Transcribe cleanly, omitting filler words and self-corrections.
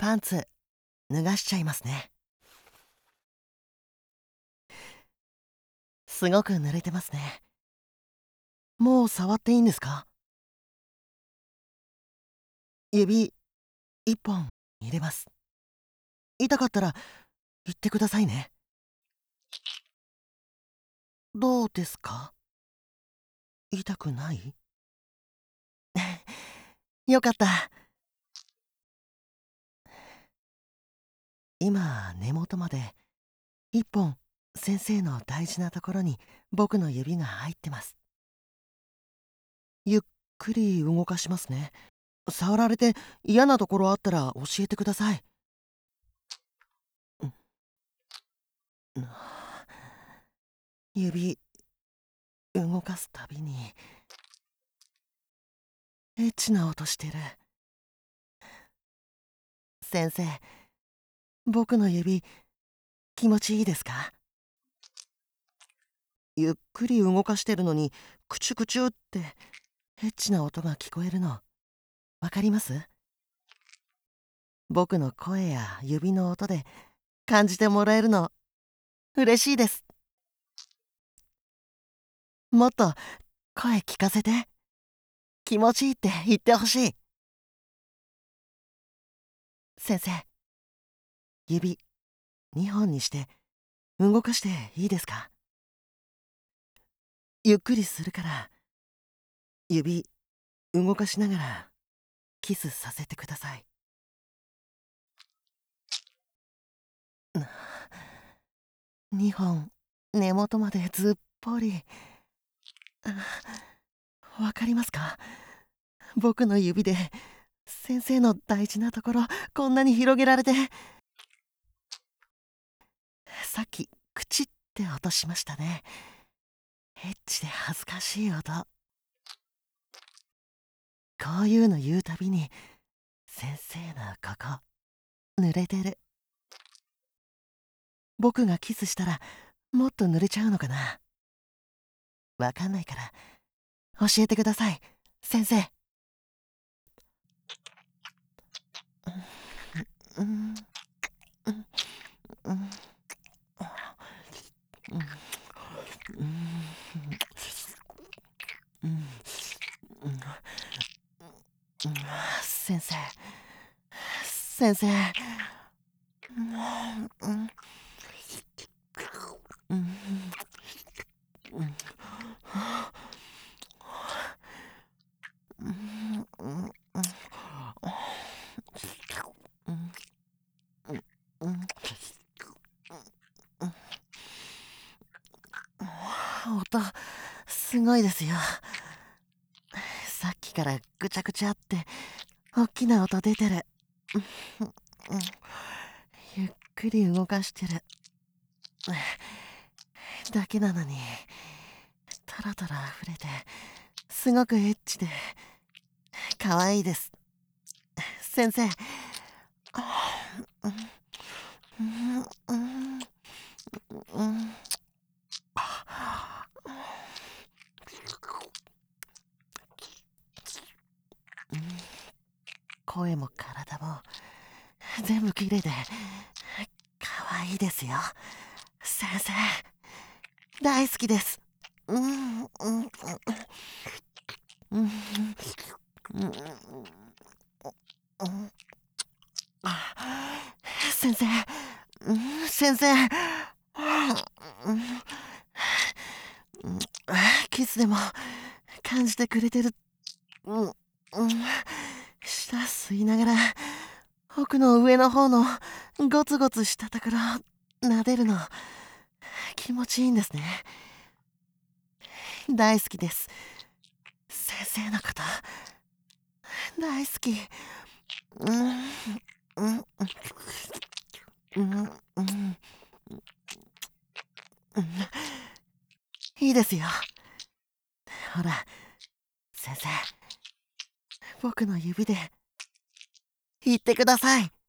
パンツ脱がしちゃいますね。すごく濡れてますね。もう触っていいんですか？指一本入れます。痛かったら言ってくださいね。どうですか？痛くない？よかった。今根元まで一本先生の大事なところに僕の指が入ってます。ゆっくり動かしますね。触られて嫌なところあったら教えてください。うん指動かすたびにエッチな音してる。先生、僕の指気持ちいいですか？ゆっくり動かしてるのにクチュクチュってエッチな音が聞こえるのわかります？僕の声や指の音で感じてもらえるの嬉しいです。もっと声聞かせて。気持ちいいって言ってほしい。先生、指2本にして動かしていいですか？ゆっくりするから指動かしながらキスさせてください。2本根元までずっぽり。わかりますか？僕の指で先生の大事なところこんなに広げられて。さっき口って音しましたね。エッチで恥ずかしい音。こういうの言うたびに先生のここ濡れてる。僕がキスしたらもっと濡れちゃうのかな。わかんないから教えてください、先生。うん、うん、うん、うん、うん、先生、先生、うん、うん、うん、うん、音すごいですよ。さっきからぐちゃぐちゃって大きな音出てる。ゆっくり動かしてるだけなのにタラタラ溢れてすごくエッチで可愛いです。先生、声も体も全部綺麗で可愛いですよ。先生、大好きです。うんうんうん先生、先生、キスでも感じてくれてる。舌吸いながら奥の上の方のゴツゴツしたところ撫でるの気持ちいいんですね。大好きです。先生のこと大好き。うんうんうんうんいいですよ。ほら、先生、僕の指で言ってください。